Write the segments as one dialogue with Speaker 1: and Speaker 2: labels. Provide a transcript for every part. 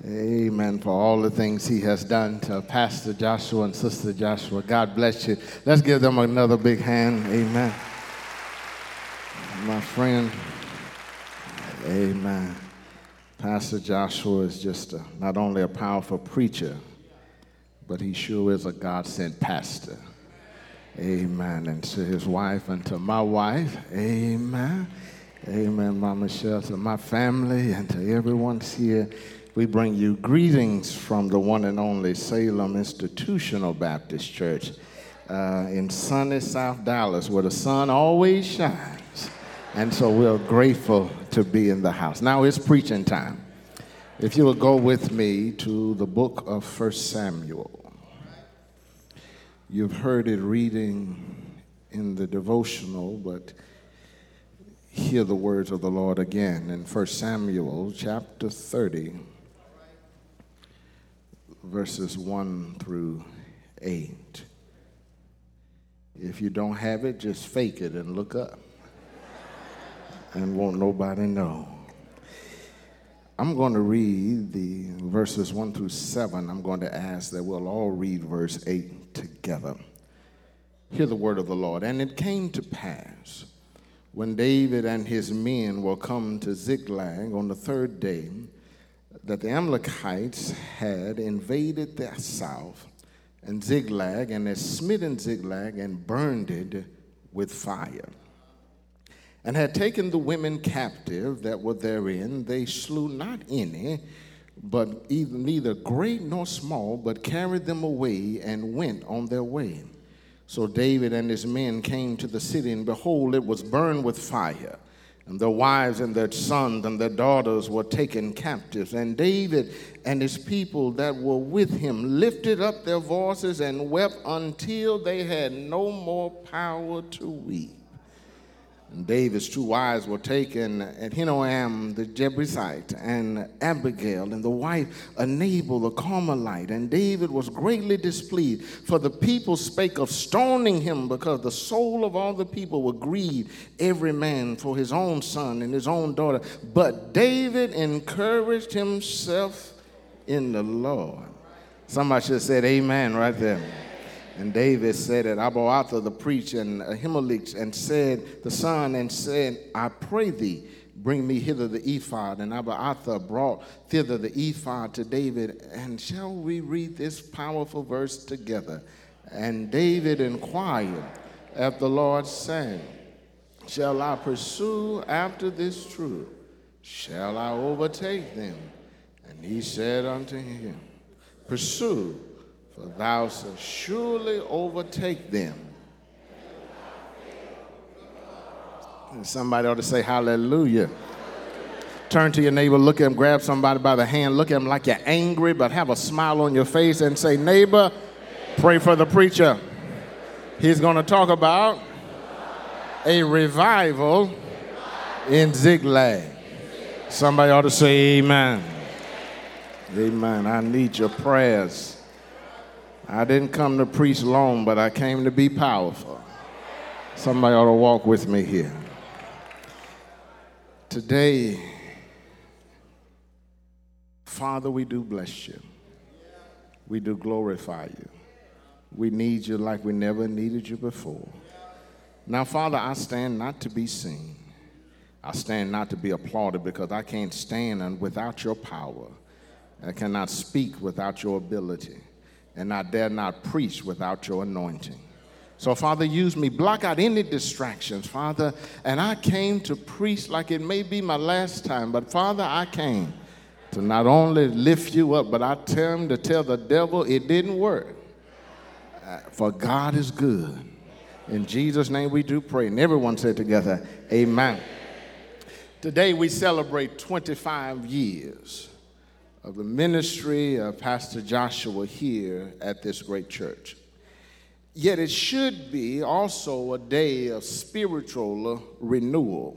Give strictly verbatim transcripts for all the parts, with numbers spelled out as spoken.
Speaker 1: Amen. For all the things he has done to Pastor Joshua and Sister Joshua. God bless you. Let's give them another big hand. Amen. My friend. Amen. Pastor Joshua is just a, not only a powerful preacher, but he sure is a God-sent pastor. Amen. And to his wife and to my wife, amen. Amen, Mama Michelle, to my family and to everyone here. We bring you greetings from the one and only Salem Institutional Baptist Church uh, in sunny South Dallas, where the sun always shines. And so we're grateful to be in the house. Now it's preaching time. If you will go with me to the book of First Samuel. You've heard it reading in the devotional, but hear the words of the Lord again in First Samuel chapter thirty. Verses one through eight. If you don't have it, just fake it and look up. And won't nobody know. I'm going to read the verses one through seven. I'm going to ask that we'll all read verse eight together. Hear the word of the Lord. And it came to pass, when David and his men were come to Ziklag on the third day, that the Amalekites had invaded the south and Ziklag, and had smitten Ziklag and burned it with fire, and had taken the women captive that were therein. They slew not any, but either, neither great nor small, but carried them away and went on their way. So David and his men came to the city, and behold, it was burned with fire. And their wives and their sons and their daughters were taken captives. And David and his people that were with him lifted up their voices and wept until they had no more power to weep. And David's two wives were taken, and Ahinoam the Jebusite, and Abigail, and the wife of Nabal the Carmelite. And David was greatly displeased, for the people spake of stoning him, because the soul of all the people were grieved, every man for his own son and his own daughter. But David encouraged himself in the Lord. Somebody should have said amen right there. And David said it, Abiathar the priest and Ahimelech, and said the son, and said, I pray thee, bring me hither the ephod. And Abiathar brought thither the ephod to David. And shall we read this powerful verse together? And David inquired of the Lord, saying, shall I pursue after this truth? Shall I overtake them? And he said unto him, pursue, for thou shalt surely overtake them. And somebody ought to say hallelujah. Turn to your neighbor, look at him, grab somebody by the hand, look at him like you're angry, but have a smile on your face and say, neighbor, pray for the preacher. He's going to talk about a revival in Ziklag. Somebody ought to say amen. Amen. I need your prayers. I didn't come to preach long, but I came to be powerful. Somebody ought to walk with me here. Today, Father, we do bless you. We do glorify you. We need you like we never needed you before. Now, Father, I stand not to be seen. I stand not to be applauded, because I can't stand without your power. I cannot speak without your ability. And I dare not preach without your anointing. So, Father, use me. Block out any distractions, Father. And I came to preach like it may be my last time. But, Father, I came to not only lift you up, but I tell him to tell the devil it didn't work. Uh, for God is good. In Jesus' name we do pray. And everyone said together, amen. Today we celebrate twenty-five years of the ministry of Pastor Joshua here at this great church. Yet it should be also a day of spiritual renewal,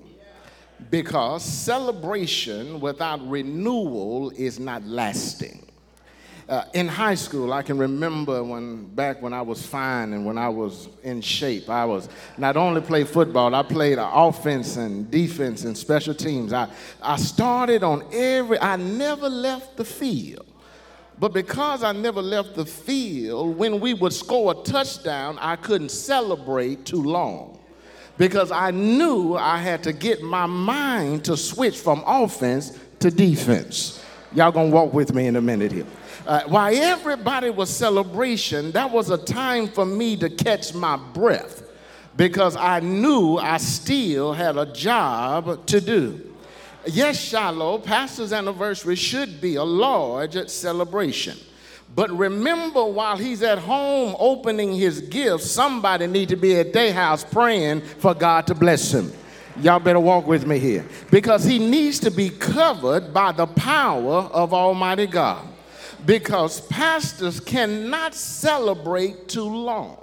Speaker 1: because celebration without renewal is not lasting. Uh, in high school, I can remember when back when I was fine and when I was in shape, I was not only played football, I played offense and defense and special teams. I, I started on every, I never left the field. But because I never left the field, when we would score a touchdown, I couldn't celebrate too long because I knew I had to get my mind to switch from offense to defense. Y'all gonna walk with me in a minute here. Uh, while everybody was celebration, that was a time for me to catch my breath because I knew I still had a job to do. Yes, Shiloh, pastor's anniversary should be a large celebration. But remember, while he's at home opening his gifts, somebody need to be at their house praying for God to bless him. Y'all better walk with me here because he needs to be covered by the power of Almighty God. Because pastors cannot celebrate too long.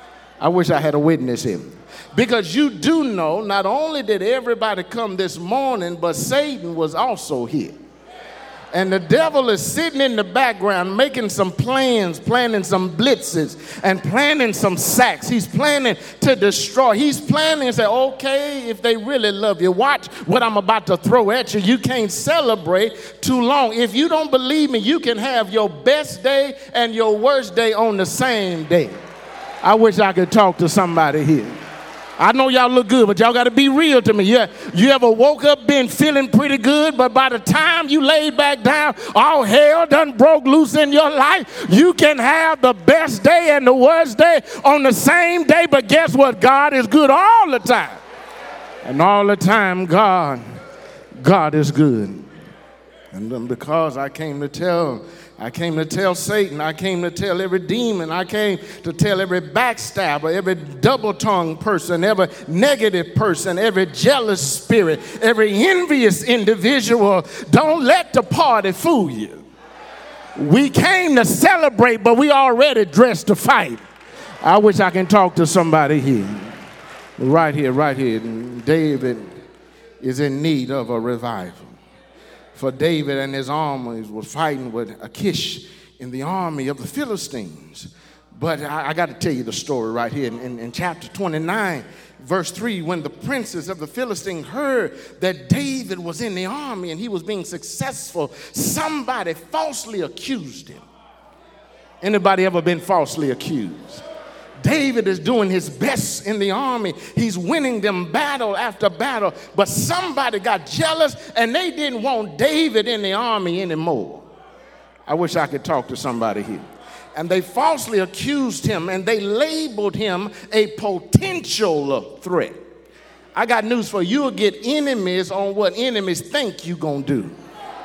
Speaker 1: I wish I had a witness here. Because you do know, not only did everybody come this morning, but Satan was also here. And the devil is sitting in the background making some plans, planning some blitzes, and planning some sacks. He's planning to destroy. He's planning to say, okay, if they really love you, watch what I'm about to throw at you. You can't celebrate too long. If you don't believe me, you can have your best day and your worst day on the same day. I wish I could talk to somebody here. I know y'all look good, but y'all got to be real to me. Yeah, you ever woke up been feeling pretty good, but by the time you laid back down, all hell done broke loose in your life? You can have the best day and the worst day on the same day, but guess what? God is good all the time. And all the time, God, God is good. And then because I came to tell I came to tell Satan, I came to tell every demon, I came to tell every backstabber, every double-tongued person, every negative person, every jealous spirit, every envious individual, don't let the party fool you. We came to celebrate, but we already dressed to fight. I wish I can talk to somebody here. Right here, right here. David is in need of a revival. For David and his armies were fighting with Achish in the army of the Philistines. But I, I got to tell you the story right here in, in, in chapter twenty-nine, verse three, when the princes of the Philistines heard that David was in the army and he was being successful, somebody falsely accused him. Anybody ever been falsely accused? David is doing his best in the army. He's winning them battle after battle. But somebody got jealous and they didn't want David in the army anymore. I wish I could talk to somebody here. And they falsely accused him and they labeled him a potential threat. I got news for you. You'll get enemies on what enemies think you're going to do.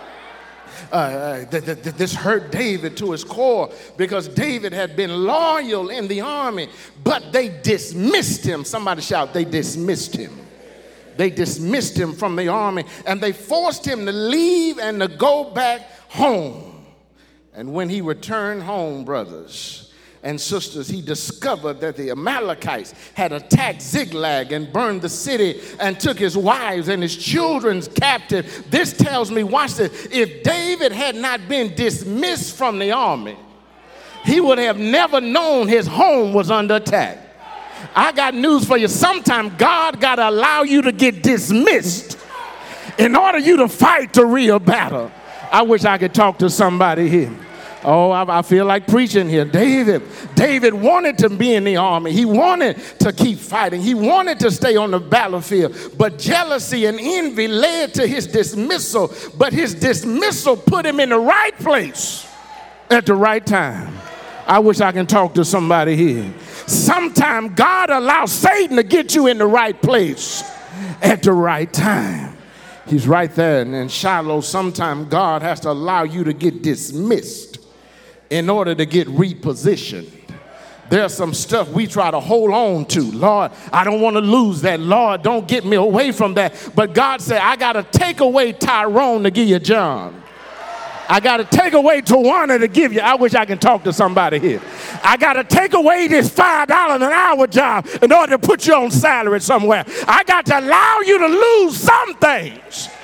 Speaker 1: Uh, uh, th- th- th- this hurt David to his core because David had been loyal in the army, but they dismissed him. Somebody shout, they dismissed him. They dismissed him from the army and they forced him to leave and to go back home. And when he returned home, brothers and sisters, he discovered that the Amalekites had attacked Ziklag and burned the city and took his wives and his children captive. This tells me, watch this, if David had not been dismissed from the army, he would have never known his home was under attack. I got news for you. Sometimes God got to allow you to get dismissed in order you to fight the real battle. I wish I could talk to somebody here. Oh, I, I feel like preaching here. David, David wanted to be in the army. He wanted to keep fighting. He wanted to stay on the battlefield. But jealousy and envy led to his dismissal. But his dismissal put him in the right place at the right time. I wish I can talk to somebody here. Sometimes God allows Satan to get you in the right place at the right time. He's right there. And in Shiloh, sometimes God has to allow you to get dismissed in order to get repositioned. There's some stuff we try to hold on to. Lord, I don't want to lose that. Lord, don't get me away from that. But God said, I got to take away Tyrone to give you John. I got to take away Tawana to give you. I wish I can talk to somebody here. I got to take away this five dollars an hour job in order to put you on salary somewhere. I got to allow you to lose some things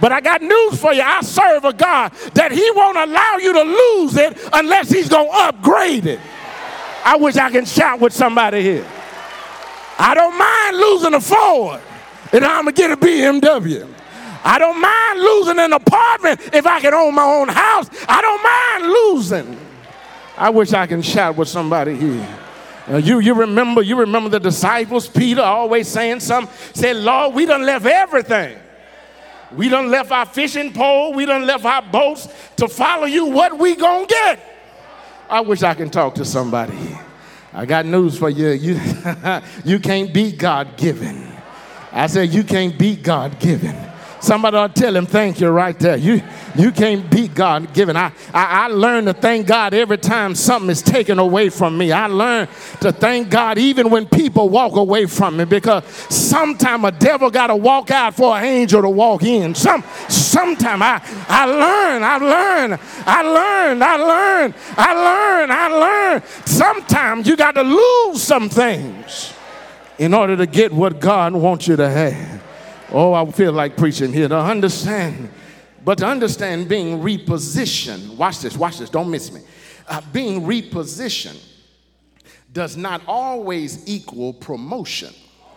Speaker 1: But I got news for you. I serve a God that he won't allow you to lose it unless he's going to upgrade it. I wish I can shout with somebody here. I don't mind losing a Ford and I'm going to get a B M W. I don't mind losing an apartment if I can own my own house. I don't mind losing. I wish I can shout with somebody here. Uh, you, you remember you remember the disciples, Peter always saying something, said, Lord, we done left everything. We done left our fishing pole. We done left our boats to follow you. What we gonna get? I wish I can talk to somebody. I got news for you. You, you can't beat God-given. I said you can't beat God-given. Somebody ought to tell him thank you right there. You, you can't beat God-given. I, I, I learned to thank God every time something is taken away from me. I learned to thank God even when people walk away from me, because sometimes a devil got to walk out for an angel to walk in. Some, sometime I, I learned, I learned, I learned, I learned, I learned, I learned. Sometimes you got to lose some things in order to get what God wants you to have. Oh, I feel like preaching here. To understand, but to understand being repositioned, watch this, watch this, don't miss me. Uh, being repositioned does not always equal promotion.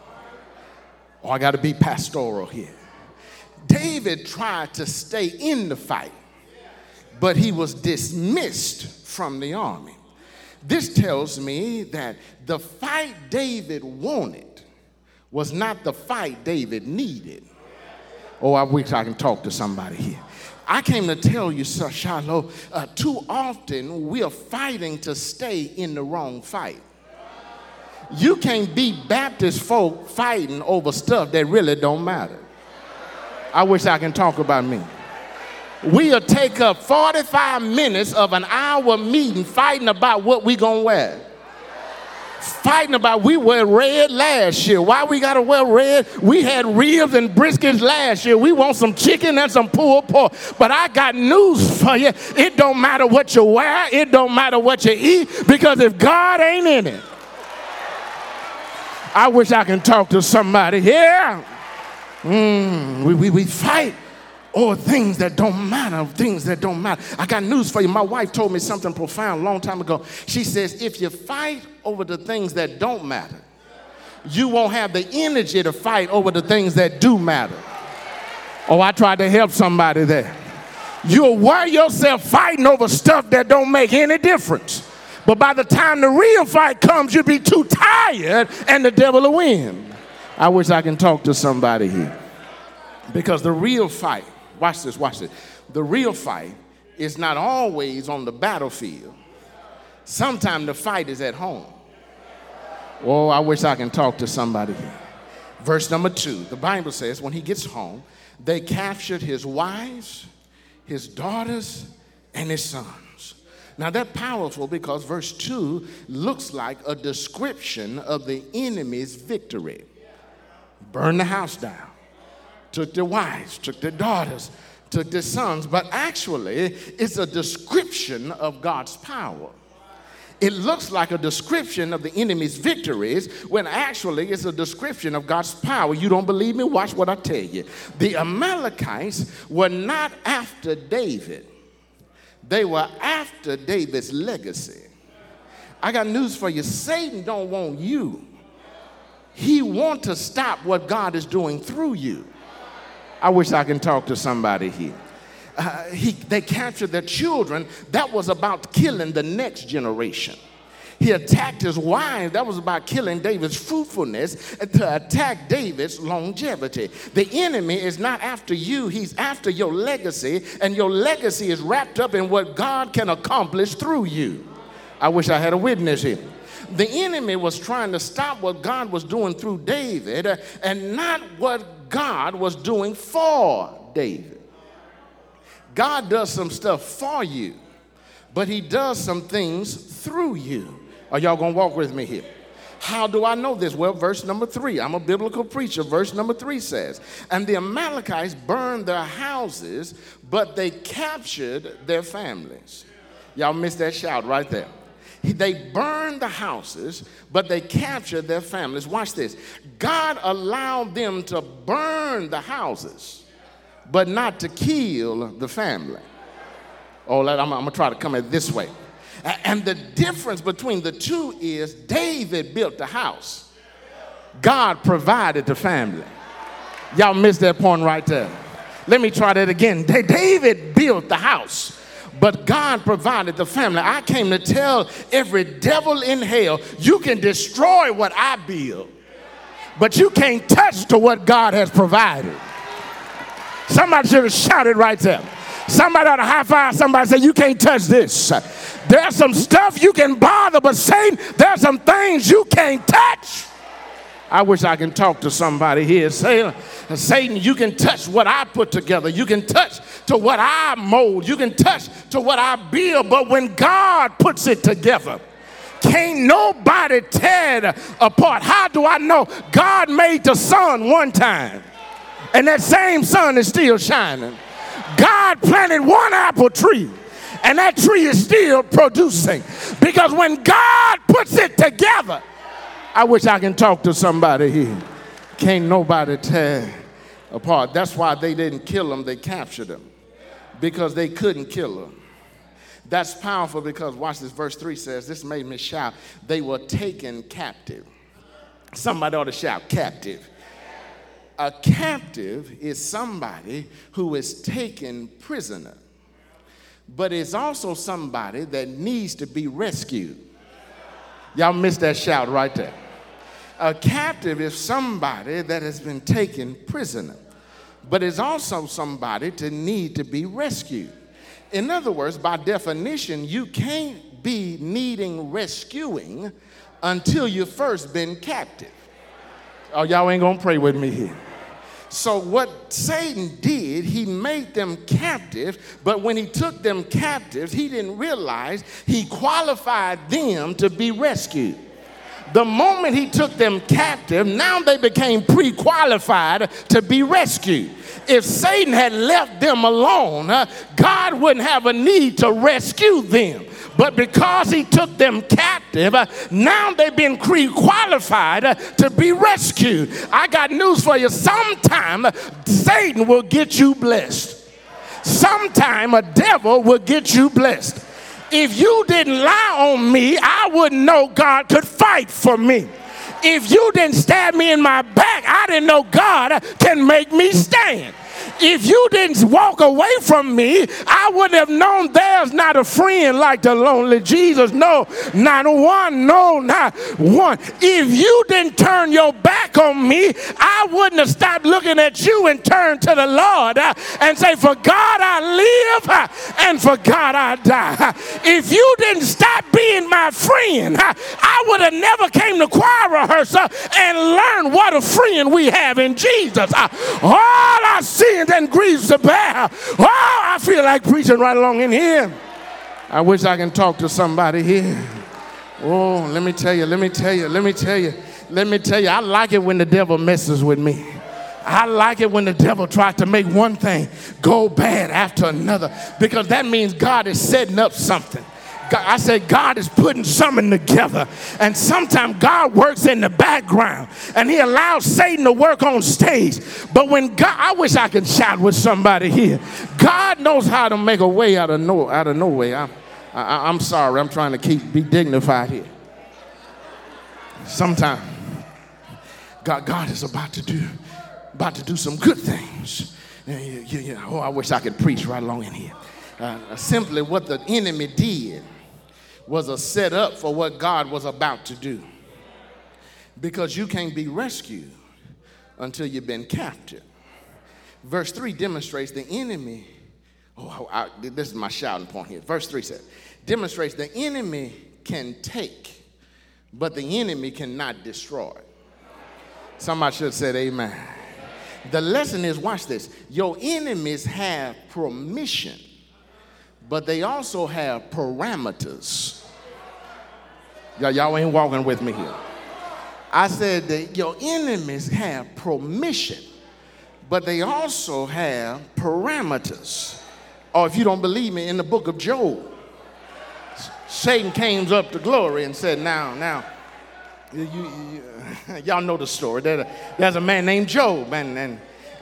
Speaker 1: Oh, I got to be pastoral here. David tried to stay in the fight, but he was dismissed from the army. This tells me that the fight David wanted was not the fight David needed. Oh, I wish I can talk to somebody here. I came to tell you, Sir Shiloh, uh, too often we are fighting to stay in the wrong fight. You can't beat Baptist folk fighting over stuff that really don't matter. I wish I can talk about me. We'll take up forty-five minutes of an hour meeting fighting about what we gonna wear. Fighting about we wear red last year. Why we gotta wear red? We had ribs and briskets last year. We want some chicken and some pulled pork. But I got news for you. It don't matter what you wear. It don't matter what you eat, because if God ain't in it. I wish I can talk to somebody here. Mm, we, we, we fight over things that don't matter, things that don't matter. I got news for you. My wife told me something profound a long time ago. She says, if you fight over the things that don't matter, you won't have the energy to fight over the things that do matter. Oh, I tried to help somebody there. You'll wear yourself fighting over stuff that don't make any difference. But by the time the real fight comes, you'll be too tired and the devil will win. I wish I can talk to somebody here. Because the real fight, watch this, watch this. The real fight is not always on the battlefield. Sometimes the fight is at home. Oh, I wish I can talk to somebody here. Verse number two, the Bible says when he gets home, they captured his wives, his daughters, and his sons. Now that's powerful because verse two looks like a description of the enemy's victory. Burn the house down. Took their wives, took their daughters, took their sons, but actually it's a description of God's power. It looks like a description of the enemy's victories when actually it's a description of God's power. You don't believe me? Watch what I tell you. The Amalekites were not after David. They were after David's legacy. I got news for you. Satan don't want you. He wants to stop what God is doing through you. I wish I can talk to somebody here. Uh, he, they captured their children. That was about killing the next generation. He attacked his wives. That was about killing David's fruitfulness and to attack David's longevity. The enemy is not after you. He's after your legacy, and your legacy is wrapped up in what God can accomplish through you. I wish I had a witness here. The enemy was trying to stop what God was doing through David uh, and not what God was doing for David. God does some stuff for you, but he does some things through you. Are y'all gonna walk with me here? How do I know this? Well, verse number three. I'm a biblical preacher. Verse number three says, and the Amalekites burned their houses, but they captured their families. Y'all missed that shout right there. They burned the houses, but they captured their families. Watch this. God allowed them to burn the houses, but not to kill the family. Oh, I'm, I'm going to try to come at it this way. And the difference between the two is David built the house. God provided the family. Y'all missed that point right there. Let me try that again. David built the house, but God provided the family. I came to tell every devil in hell, you can destroy what I build, but you can't touch to what God has provided. Somebody should have shouted right there. Somebody ought to high five somebody and say, you can't touch this. There's some stuff you can bother, but Satan, there's some things you can't touch. I wish I can talk to somebody here. Say, Satan, you can touch what I put together. You can touch to what I mold. You can touch to what I build. But when God puts it together, can't nobody tear it apart. How do I know? God made the sun one time, and that same sun is still shining. God planted one apple tree, and that tree is still producing. Because when God puts it together, I wish I can talk to somebody here. Can't nobody tear apart. That's why they didn't kill him, they captured him. Because they couldn't kill him. That's powerful because, watch this, verse three says, this made me shout, they were taken captive. Somebody ought to shout, captive. A captive is somebody who is taken prisoner, but is also somebody that needs to be rescued. Y'all missed that shout right there. A captive is somebody that has been taken prisoner, but is also somebody to need to be rescued. In other words, by definition, you can't be needing rescuing until you've first been captive. Oh, y'all ain't gonna pray with me here. So what Satan did, he made them captive, but when he took them captives, he didn't realize he qualified them to be rescued. The moment he took them captive, now they became pre-qualified to be rescued. If Satan had left them alone, uh, God wouldn't have a need to rescue them. But because he took them captive, uh, now they've been pre-qualified uh, to be rescued. I got news for you. Sometime uh, Satan will get you blessed. Sometime a devil will get you blessed. If you didn't lie on me, I wouldn't know God could fight for me. If you didn't stab me in my back, I didn't know God can make me stand. If you didn't walk away from me, I wouldn't have known there's not a friend like the lonely Jesus. No, not one. No, not one. If you didn't turn your back on me, I wouldn't have stopped looking at you and turned to the Lord uh, and say, for God I live uh, and for God I die. If you didn't stop being my friend, uh, I would have never came to choir rehearsal and learned what a friend we have in Jesus. Uh, all our sins and grieves to bear. Oh, I feel like preaching right along in here. I wish I can talk to somebody here. Oh, let me tell you, let me tell you, let me tell you, let me tell you, I like it when the devil messes with me. I like it when the devil tries to make one thing go bad after another, because that means God is setting up something. God, I said God is putting something together, and sometimes God works in the background and he allows Satan to work on stage. But when God, I wish I could shout with somebody here. God knows how to make a way out of no out of no way. I'm, I, I'm sorry, I'm trying to keep be dignified here. Sometimes God, God is about to do about to do some good things. You, you, you, oh, I wish I could preach right along in here. Uh, simply what the enemy did was a setup for what God was about to do. Because you can't be rescued until you've been captured. Verse three demonstrates the enemy. Oh, I, this is my shouting point here. Verse three says, demonstrates the enemy can take, but the enemy cannot destroy. Somebody should have said amen. The lesson is, watch this. Your enemies have permission, but they also have parameters. Y'all, y'all ain't walking with me here. I said that your enemies have permission, but they also have parameters. Or if you don't believe me, in the book of Job, Satan came up to glory and said, now, now, you, you, you, y'all know the story. There's a, there's a man named Job, and, and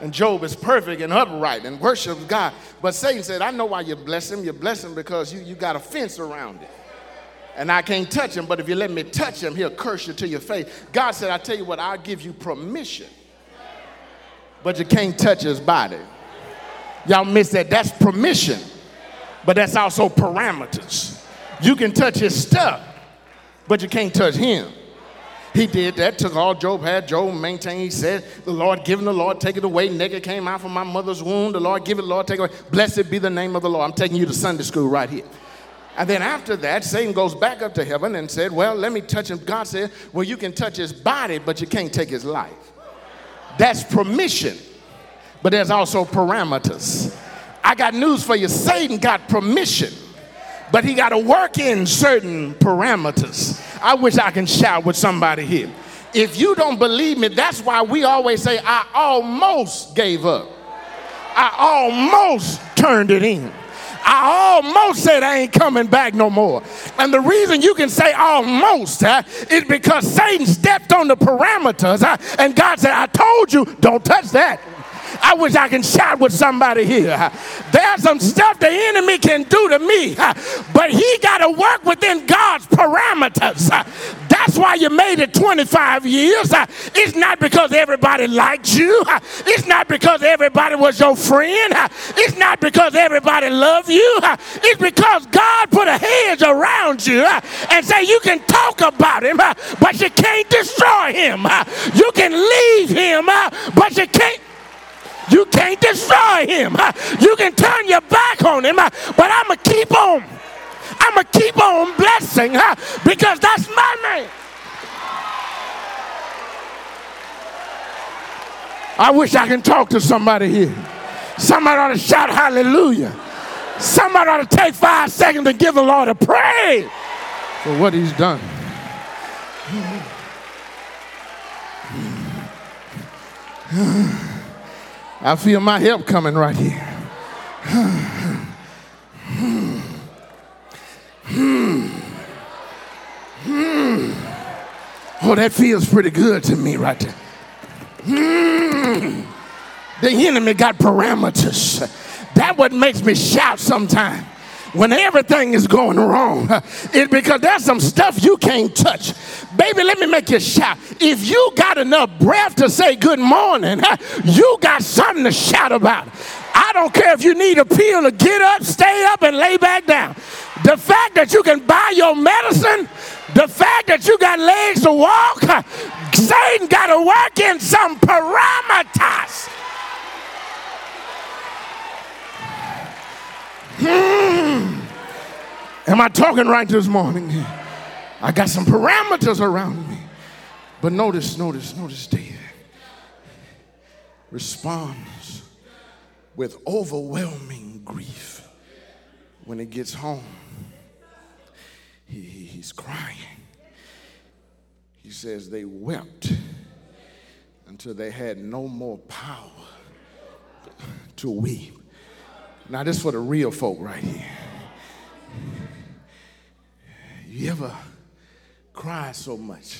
Speaker 1: And Job is perfect and upright and worships God. But Satan said, I know why you bless him. You bless him because you, you got a fence around it. And I can't touch him, but if you let me touch him, he'll curse you to your face. God said, I tell you what, I'll give you permission. But you can't touch his body. Y'all miss that. That's permission. But that's also parameters. You can touch his stuff, but you can't touch him. He did that, took all Job had. Job maintained, he said, the Lord give him, the Lord take it away. Naked came out from my mother's womb. The Lord give it, the Lord take it away. Blessed be the name of the Lord. I'm taking you to Sunday school right here. And then after that, Satan goes back up to heaven and said, well, let me touch him. God said, well, you can touch his body, but you can't take his life. That's permission, but there's also parameters. I got news for you. Satan got permission, but he got to work in certain parameters. I wish I can shout with somebody here. If you don't believe me, that's why we always say, I almost gave up. I almost turned it in. I almost said I ain't coming back no more. And the reason you can say almost uh, is because Satan stepped on the parameters uh, and God said, I told you, don't touch that. I wish I can shout with somebody here. There's some stuff the enemy can do to me, but he got to work within God's parameters. That's why you made it twenty-five years. It's not because everybody liked you. It's not because everybody was your friend. It's not because everybody loved you. It's because God put a hedge around you and say you can talk about him, but you can't destroy him. You can leave him, but you can't You can't destroy him. You can turn your back on him, but I'm going to keep on. I'm going to keep on blessing because that's my man. I wish I can talk to somebody here. Somebody ought to shout hallelujah. Somebody ought to take five seconds to give the Lord a praise for what he's done. I feel my help coming right here. Oh, that feels pretty good to me right there. The enemy got parameters. That's what makes me shout sometimes. When everything is going wrong, it's because there's some stuff you can't touch. Baby, let me make you shout. If you got enough breath to say good morning, you got something to shout about. I don't care if you need a pill to get up, stay up, and lay back down. The fact that you can buy your medicine, the fact that you got legs to walk, Satan got to work in some parameters. Hmm. Am I talking right this morning? I got some parameters around me. But notice, notice, notice David responds with overwhelming grief. When he gets home, he, he's crying. He says they wept until they had no more power to weep. Now, this is for the real folk right here. You ever cry so much?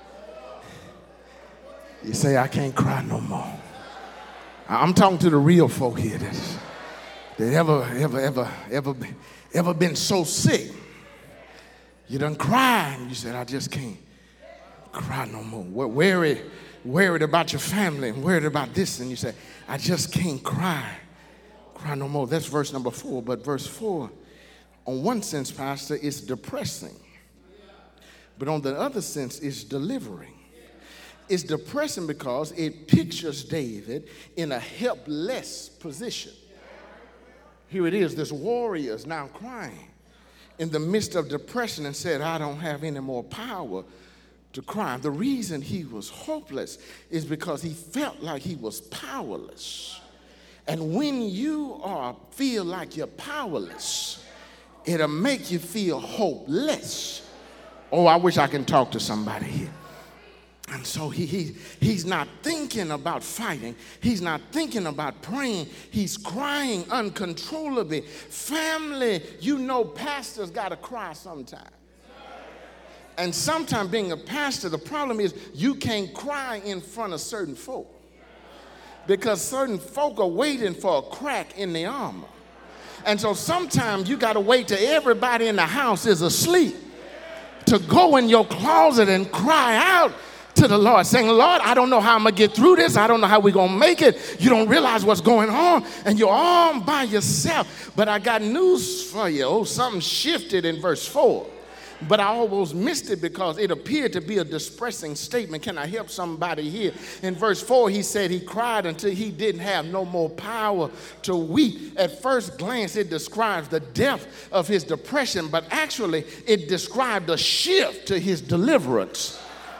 Speaker 1: You say, I can't cry no more. I'm talking to the real folk here that, that ever, ever, ever, ever, ever been so sick. You done cried and you said, I just can't cry no more. Worried, worried about your family and worried about this, and you say, I just can't cry. Cry no more. That's verse number four. But verse four, on one sense, Pastor, it's depressing. But on the other sense, it's delivering. It's depressing because it pictures David in a helpless position. Here it is, this warrior is now crying in the midst of depression and said, I don't have any more power to cry. The reason he was hopeless is because he felt like he was powerless. And when you are feel like you're powerless, it'll make you feel hopeless. Oh, I wish I can talk to somebody here. And so he, he he's not thinking about fighting. He's not thinking about praying. He's crying uncontrollably. Family, you know pastors got to cry sometimes. And sometimes being a pastor, the problem is you can't cry in front of certain folk. because certain folk are waiting for a crack in the armor. And so sometimes you got to wait till everybody in the house is asleep to go in your closet and cry out to the Lord, saying, Lord, I don't know how I'm going to get through this. I don't know how we're going to make it. You don't realize what's going on, and you're all by yourself. But I got news for you. Oh, something shifted in verse four. But I almost missed it because it appeared to be a distressing statement. Can I help somebody here? In verse four, he said he cried until he didn't have no more power to weep. At first glance, it describes the depth of his depression, but actually it described a shift to his deliverance.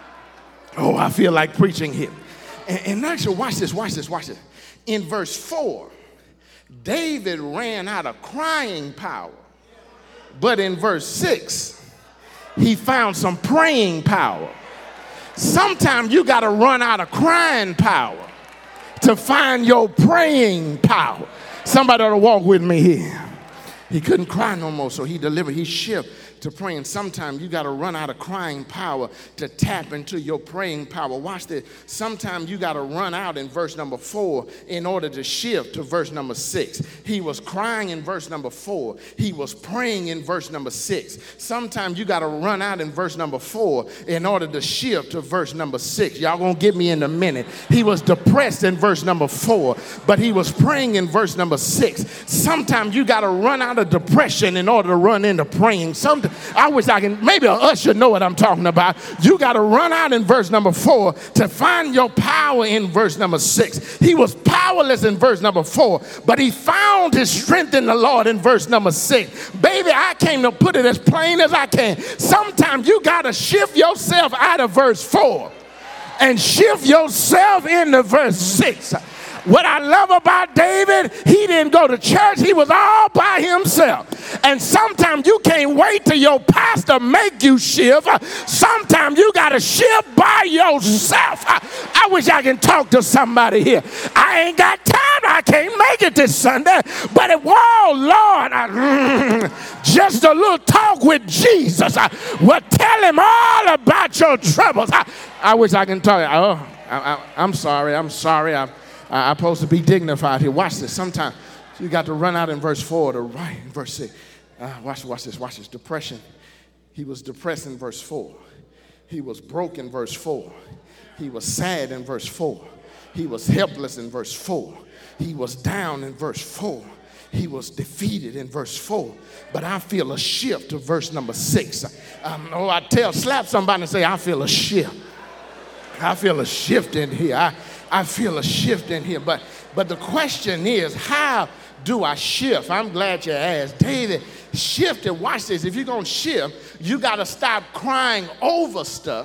Speaker 1: Oh, I feel like preaching here. And, and actually, watch this, watch this, watch this. In verse four, David ran out of crying power. But in verse six, he found some praying power. Sometimes you got to run out of crying power to find your praying power. Somebody ought to walk with me here. He couldn't cry no more, so he delivered. He shifted to praying. Sometimes you got to run out of crying power to tap into your praying power. Watch this. Sometimes you got to run out in verse number four in order to shift to verse number six. He was crying in verse number four. He was praying in verse number six. Sometimes you got to run out in verse number four in order to shift to verse number six. Y'all gonna get me in a minute. He was depressed in verse number four, but he was praying in verse number six. Sometimes you got to run out of depression in order to run into praying. Sometimes I wish I can, maybe a usher know what I'm talking about. You got to run out in verse number four to find your power in verse number six. He was powerless in verse number four, but he found his strength in the Lord in verse number six. Baby, I came to put it as plain as I can. Sometimes you got to shift yourself out of verse four and shift yourself into verse six. What I love about David, he didn't go to church. He was all by himself. And sometimes you can't wait till your pastor make you shift. Sometimes you got to shift by yourself. I, I wish I can talk to somebody here. I ain't got time. I can't make it this Sunday. But if, whoa, Lord, I, just a little talk with Jesus. I, well, tell him all about your troubles. I, I wish I can talk. Oh, I, I, I'm sorry. I'm sorry. I'm I'm supposed to be dignified here. Watch this. Sometimes you got to run out in verse four to right in verse six. Uh, watch, watch this. Watch this. Depression. He was depressed in verse four. He was broke in verse four. He was sad in verse four. He was helpless in verse four. He was down in verse four. He was defeated in verse four. But I feel a shift to verse number six. Um, oh, I tell, slap somebody and say, I feel a shift. I feel a shift in here. I, I feel a shift in here. But, but the question is, how do I shift? I'm glad you asked. David shifted. Watch this. If you're going to shift, you got to stop crying over stuff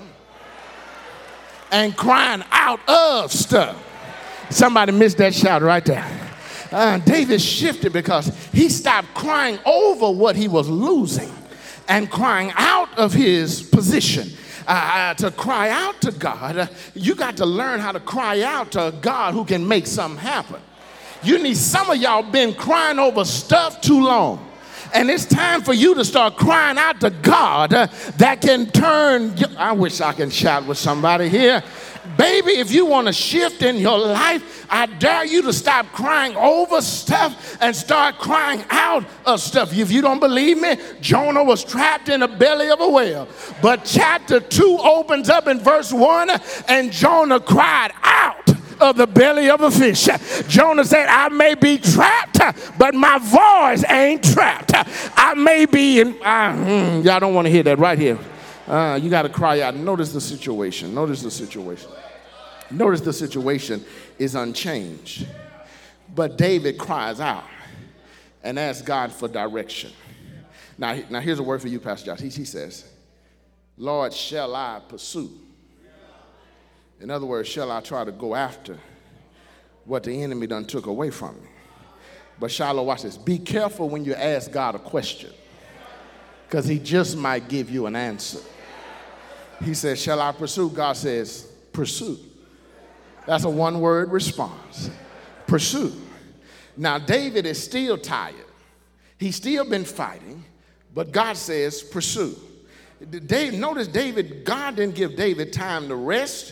Speaker 1: and crying out of stuff. Somebody missed that shout right there. Uh, David shifted because he stopped crying over what he was losing and crying out of his position. Uh, to cry out to God, uh, you got to learn how to cry out to a God who can make something happen. You need, some of y'all been crying over stuff too long. And it's time for you to start crying out to God uh, that can turn, I wish I can shout with somebody here. Baby, if you want to shift in your life, I dare you to stop crying over stuff and start crying out of stuff. If you don't believe me, Jonah was trapped in the belly of a whale. But chapter two opens up in verse one, and Jonah cried out of the belly of a fish. Jonah said, I may be trapped, but my voice ain't trapped. I may be in, uh, mm, y'all don't want to hear that right here. Uh, you got to cry out. Notice the situation. Notice the situation. Notice the situation is unchanged. But David cries out and asks God for direction. Now, now here's a word for you, Pastor Josh. He, he says, Lord, shall I pursue? In other words, shall I try to go after what the enemy done took away from me? But Shiloh, watch this. Be careful when you ask God a question, because he just might give you an answer. He says, shall I pursue? God says, pursue. That's a one-word response. Pursue. Now, David is still tired. He's still been fighting, but God says, pursue. Dave, notice David, God didn't give David time to rest.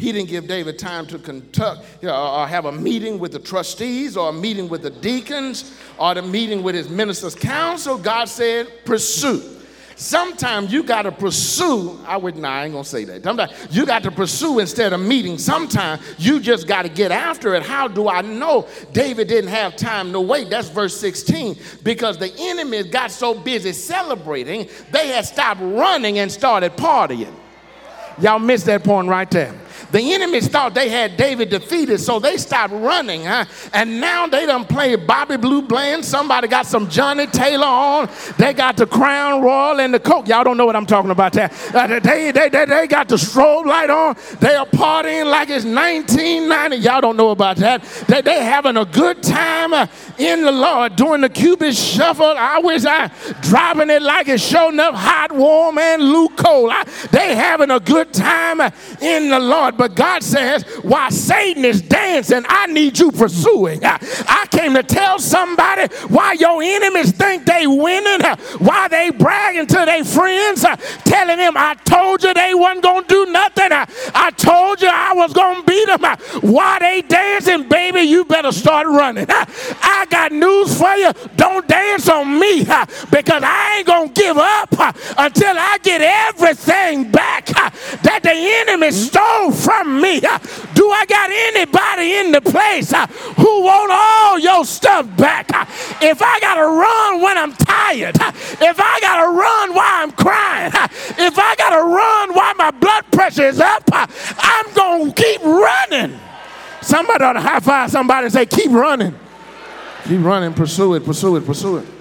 Speaker 1: He didn't give David time to conduct or have a meeting with the trustees or a meeting with the deacons or the meeting with his ministers' council. God said, pursue. Sometimes you got to pursue. I would, nah, I ain't going to say that. Sometimes you got to pursue instead of meeting. Sometimes you just got to get after it. How do I know David didn't have time to wait? That's verse sixteen. Because the enemy got so busy celebrating, they had stopped running and started partying. Y'all missed that point right there. The enemies thought they had David defeated, so they stopped running, huh? And now they done played Bobby Blue Bland. Somebody got some Johnny Taylor on. They got the Crown Royal and the Coke. Y'all don't know what I'm talking about there. Uh, they, they, they, they got the strobe light on. They are partying like it's nineteen ninety. Y'all don't know about that. They, they having a good time uh, in the Lord doing the Cupid shuffle. I wish I dropping it like it's showing up hot, warm, and lukewarm. I, they having a good time uh, in the Lord. But God says, while Satan is dancing, I need you pursuing. I, I came to tell somebody why your enemies think they winning, why they bragging to their friends, telling them, I told you they wasn't going to do nothing. I, I told you I was going to beat them. Why they dancing, baby, you better start running. I, I got news for you. Don't dance on me because I ain't going to give up until I get everything back that the enemy stole from me. Do I got anybody in the place who want all your stuff back? If I got to run when I'm tired, if I got to run while I'm crying, if I got to run while my blood pressure is up, I'm going to keep running. Somebody ought to high five somebody and say, keep running. Keep running, pursue it, pursue it, pursue it.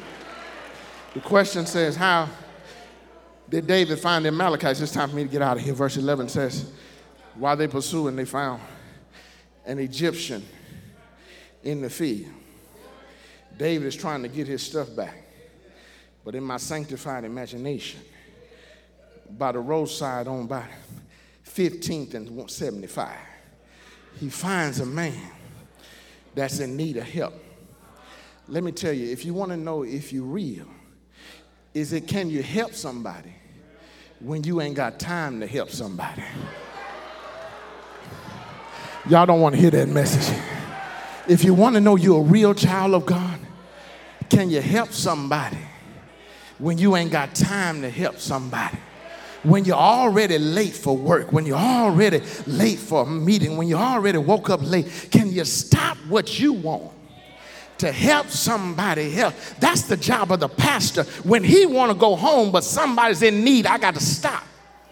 Speaker 1: The question says, how did David find the Amalekites? It's time for me to get out of here. Verse eleven says, while they pursuing, they found an Egyptian in the field. David is trying to get his stuff back. But in my sanctified imagination, by the roadside on by fifteenth and seventy-five, he finds a man that's in need of help. Let me tell you, if you want to know if you're real, is it can you help somebody when you ain't got time to help somebody? Y'all don't want to hear that message. If you want to know you're a real child of God, can you help somebody when you ain't got time to help somebody? When you're already late for work, when you're already late for a meeting, when you already woke up late, can you stop what you want to help somebody else? That's the job of the pastor. When he want to go home, but somebody's in need, I got to stop.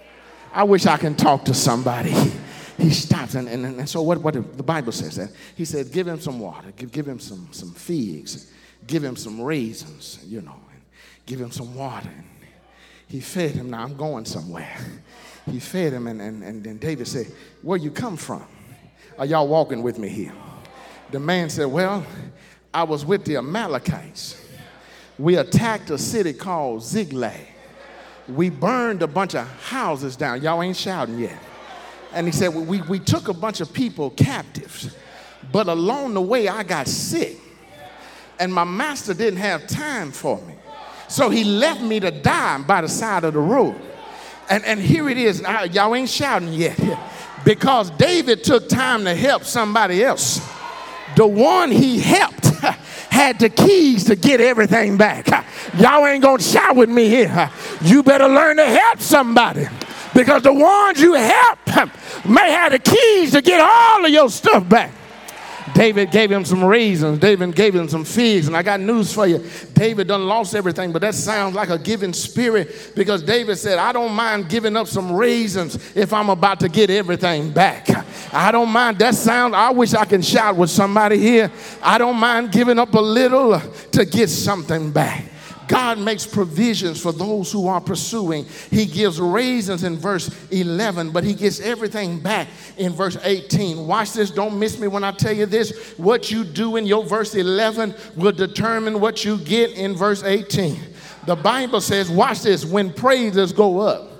Speaker 1: I wish I can talk to somebody. He stops, and, and, and so what, what the Bible says that he said, give him some water, give, give him some, some figs, give him some raisins, you know, and give him some water. And he fed him. Now I'm going somewhere. He fed him, and, and, and then David said, where you come from? Are y'all walking with me here? The man said, well, I was with the Amalekites. We attacked a city called Ziklag. We burned a bunch of houses down. Y'all ain't shouting yet. And he said, well, we, we took a bunch of people captives, but along the way I got sick and my master didn't have time for me. So he left me to die by the side of the road. And, and here it is. Now, y'all ain't shouting yet. Because David took time to help somebody else. The one he helped had the keys to get everything back. Y'all ain't going to shout with me here. You better learn to help somebody. Because the ones you help may have the keys to get all of your stuff back. David gave him some raisins. David gave him some figs. And I got news for you. David done lost everything, but that sounds like a giving spirit, because David said, I don't mind giving up some raisins if I'm about to get everything back. I don't mind. That sound, I wish I can shout with somebody here. I don't mind giving up a little to get something back. God makes provisions for those who are pursuing. He gives raisins in verse eleven, but he gets everything back in verse eighteen. Watch this. Don't miss me when I tell you this. What you do in your verse eleven will determine what you get in verse eighteen. The Bible says, watch this, when praises go up,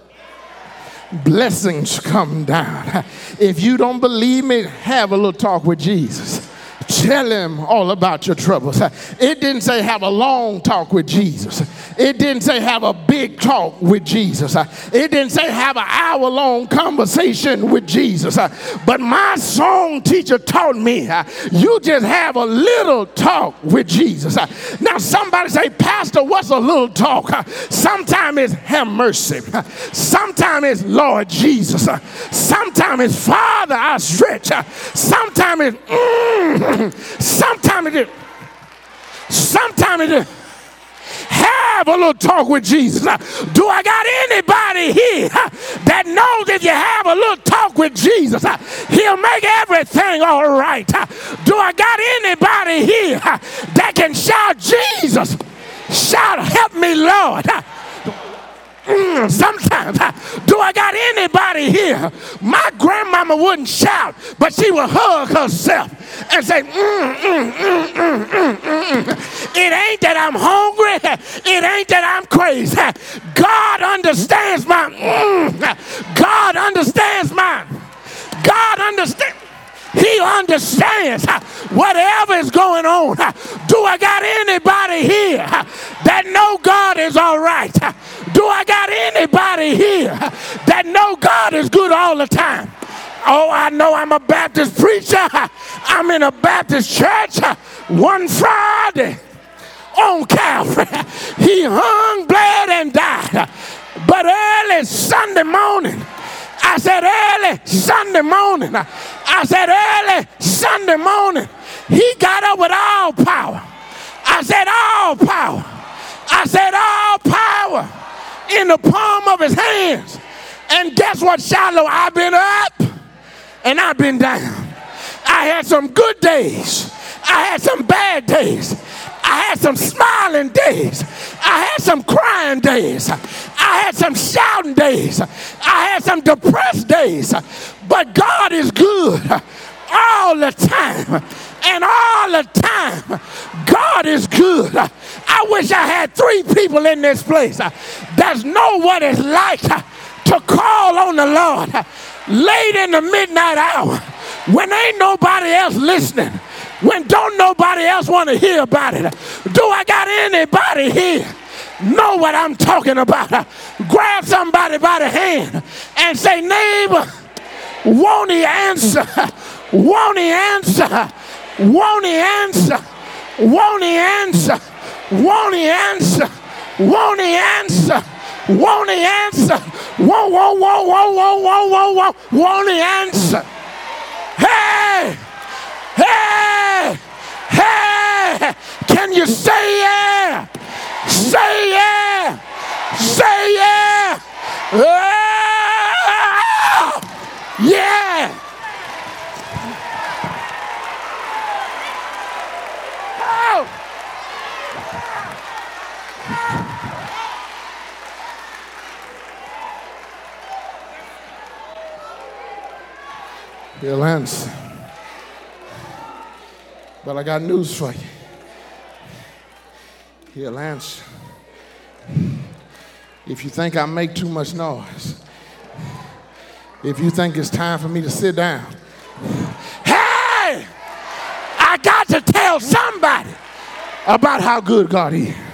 Speaker 1: blessings come down. If you don't believe me, have a little talk with Jesus. Tell him all about your troubles. It didn't say have a long talk with Jesus. It didn't say have a big talk with Jesus. It didn't say have an hour-long conversation with Jesus. But my song teacher taught me you just have a little talk with Jesus. Now somebody say, Pastor, what's a little talk? Sometimes it's have mercy. Sometimes it's Lord Jesus. Sometimes it's Father, I stretch. Sometimes it's mm, sometimes it's sometimes it's have a little talk with Jesus. Do I got anybody here that knows if you have a little talk with Jesus, he'll make everything all right? Do I got anybody here that can shout Jesus? Shout, help me, Lord. Mm, sometimes, do I got anybody here? My grandmama wouldn't shout, but she would hug herself and say, mm, mm, mm, mm, mm, mm, mm. It ain't that I'm hungry. It ain't that I'm crazy. God understands my, mm, God understands my, God understands. He understands whatever is going on. Do I got anybody here that know God is all right? Do I got anybody here that know God is good all the time? Oh, I know I'm a Baptist preacher. I'm in a Baptist church. One Friday on Calvary, he hung, bled, and died. But early Sunday morning, I said early Sunday morning, I said early Sunday morning, he got up with all power. I said all power. I said all power in the palm of his hands. And guess what, Shiloh? I've been up and I've been down. I had some good days. I had some bad days. I had some smiling days. I had some crying days. I had some shouting days. I had some depressed days. But God is good all the time. And all the time, God is good. I wish I had three people in this place that know what it's like to call on the Lord late in the midnight hour when ain't nobody else listening, when don't nobody else want to hear about it. Do I got anybody here know what I'm talking about? Grab somebody by the hand and say, neighbor, won't he answer? Won't he answer? Won't he answer? Won't he answer? Won't he answer? Won't he answer? Won't he answer? Won't, won't, won't, won't, won't, won't, won't, won't, won't he answer? Hey! Hey! Hey! Can you say yeah? Say yeah! Say yeah! Oh, yeah! Oh! He'll answer. But I got news for you. He'll answer. If you think I make too much noise, if you think it's time for me to sit down, hey, I got to tell somebody about how good God is.